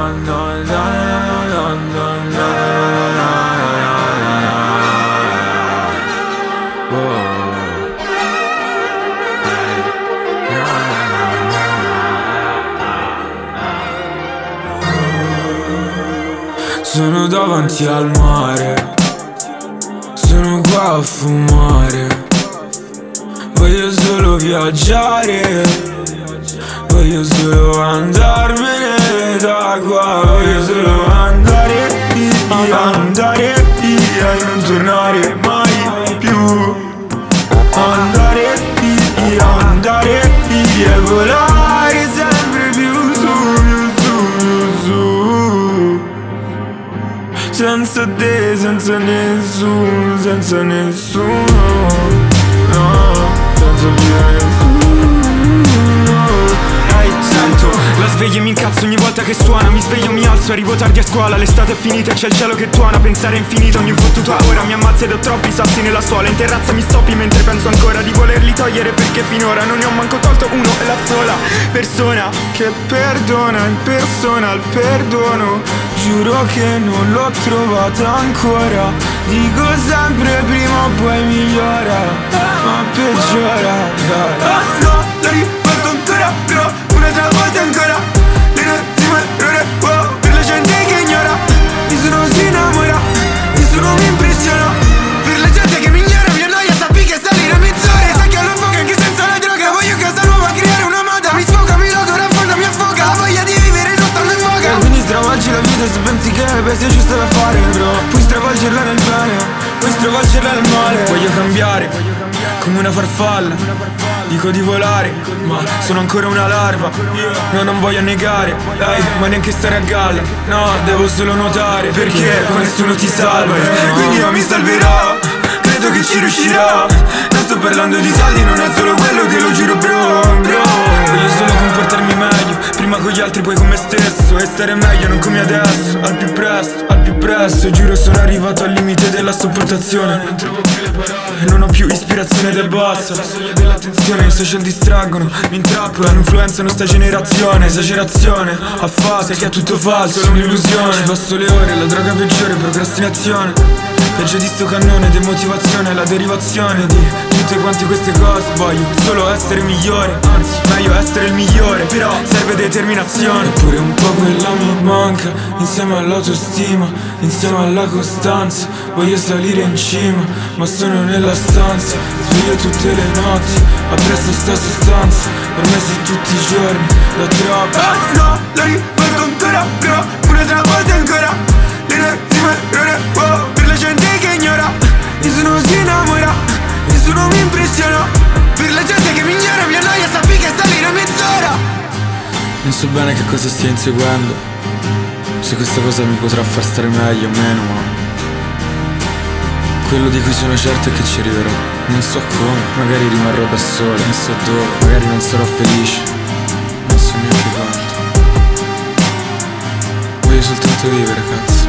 Sono davanti al mare, sono qua a fumare. Voglio solo viaggiare, voglio solo andarmene da qua. Voglio solo andare via e non tornare mai più. Andare via e volare sempre più su. Senza te, senza nessuno, no, senza via nessuno. Sento la sveglia e mi incazzo ogni volta che suona. Mi sveglio, mi alzo, arrivo tardi a scuola. L'estate è finita e c'è il cielo che tuona. Pensare è infinito, ogni fottuta ora mi ammazza ed ho troppi sassi nella suola. In terrazza mi stoppi mentre penso ancora di volerli togliere, perché finora non ne ho manco tolto uno. È la sola persona che perdona in persona il perdono. Giuro che non l'ho trovata ancora. Dico sempre prima o poi migliora, ma peggiora. No, l'ho rifatto ancora, però un'altra volta ancora. L'ennesimo errore, wow, per la gente che ignora. Nessuno si innamora, nessuno mi impressiona. Per la gente che mi ignora, mi annoia, sappi che salire a mezz'ora. Sai che ho la foca anche senza la droga. Voglio casa nuova, creare una moda. Mi sfoga, mi logo, raffonda, mi affoga. La voglia di vivere non stanno in voga. E quindi stravolgi la vita se pensi che pensi è giusto da fare, bro. Puoi stravolgerla nel bene, puoi stravolgerla nel male. Voglio cambiare, come una farfalla. Dico di volare, ma sono ancora una larva. No, non voglio negare, ma neanche stare a galla. No, devo solo nuotare, perché qua nessuno ti salva. Quindi io mi salverò, credo che ci riuscirò. Non sto parlando di soldi, non è solo quello, te lo giuro, bro. Voglio solo comportarmi meglio, prima con gli altri poi con me stesso. E stare meglio, non come adesso, al più presto. Giuro sono arrivato al limite della sopportazione. Non trovo più le parole, non ho più ispirazione del basso. Ho sogno dell'attenzione, i social distraggono, mi intrappolano, influenzano sta generazione. Esagerazione, a fase che è tutto falso, è un'illusione. Ci passo le ore, la droga peggiore, procrastinazione. Peggio di sto cannone, demotivazione, la derivazione di tutte quante queste cose. Voglio solo essere migliore, anzi meglio essere il migliore, però serve determinazione. Eppure un po' quella mi manca, insieme all'autostima, insieme alla costanza. Voglio salire in cima, ma sono nella stanza. Sveglio tutte le notti, appresso sta sostanza. Per me sei tutti i giorni, da troppo. No, l'ho rifatto ancora, però un'altra volta ancora. L'ennesimo errore, wow, per la gente che ignora. Nessuno si innamora, nessuno mi impressiona. Per la gente che mi ignora, mi annoia, sappi che salire a mezz'ora. Non so bene che cosa stia inseguendo, se questa cosa mi potrà far stare meglio o meno, ma quello di cui sono certo è che ci arriverò. Non so come, magari rimarrò da solo, non so dove, magari non sarò felice, non so neanche quanto. Voglio soltanto vivere, cazzo.